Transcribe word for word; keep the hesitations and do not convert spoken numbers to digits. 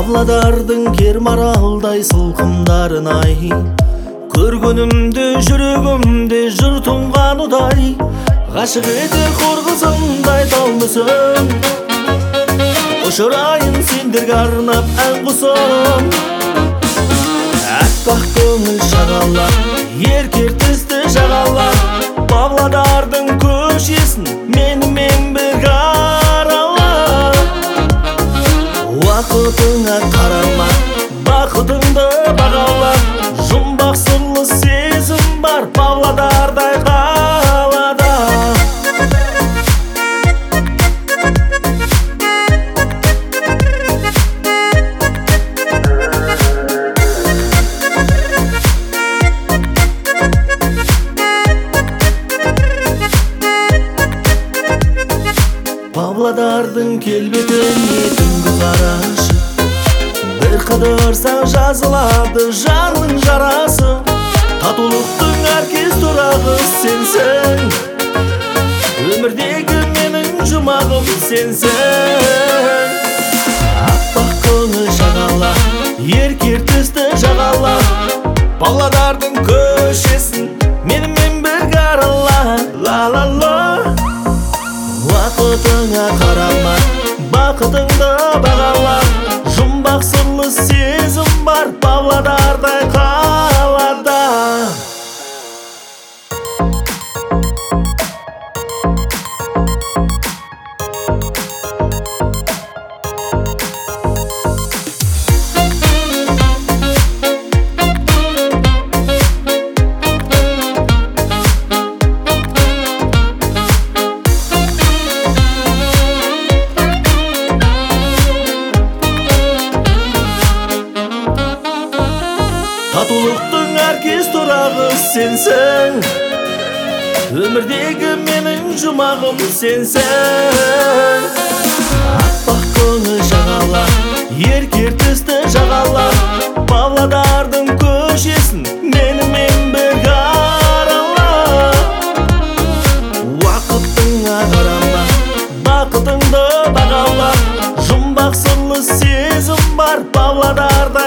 Павлодардың кермаралдай сылқымдарын ай, көргөнүмдө жүрөгүмдө жыр туңган удай, гашык этер коргузундай талмысың. Ошорайын сендерге арнап ән кусам. Аппак көңүл шагала, еркер тісті жағала, Павлодардың көшесін менімен бірге арала. Уақытыңа қарама, бақытыңды бағала, жұмбақ сырлы сезім бар Павлодардай қалада. Павлодардың келбетіне түнгі қарашы, бір қыдырсаң жазылады жанның жарасы. Татулықтың оркестрағы сенсің, өмірдегі менің жұмағым сенсің. Аппақ көңіл шағала, еркер тісті жағала, Павлодардың көшесін менімен бірге арала. Ла-ла-ла. Уақытыңа қарама, бақытыңды бағала, жұмбақ сырлы сезім бар Павлодардай қалада. Татулықтың оркестрағы сенсің, өмірдегі менің жұмағым сенсің. Аппақ көңіл шағала, еркер тісті жағала, Павлодардың көшесін менімен бірге арала. Уақытыңа қарама, бақытыңды бағала, жұмбақ сырлы сезім бар Павлодарда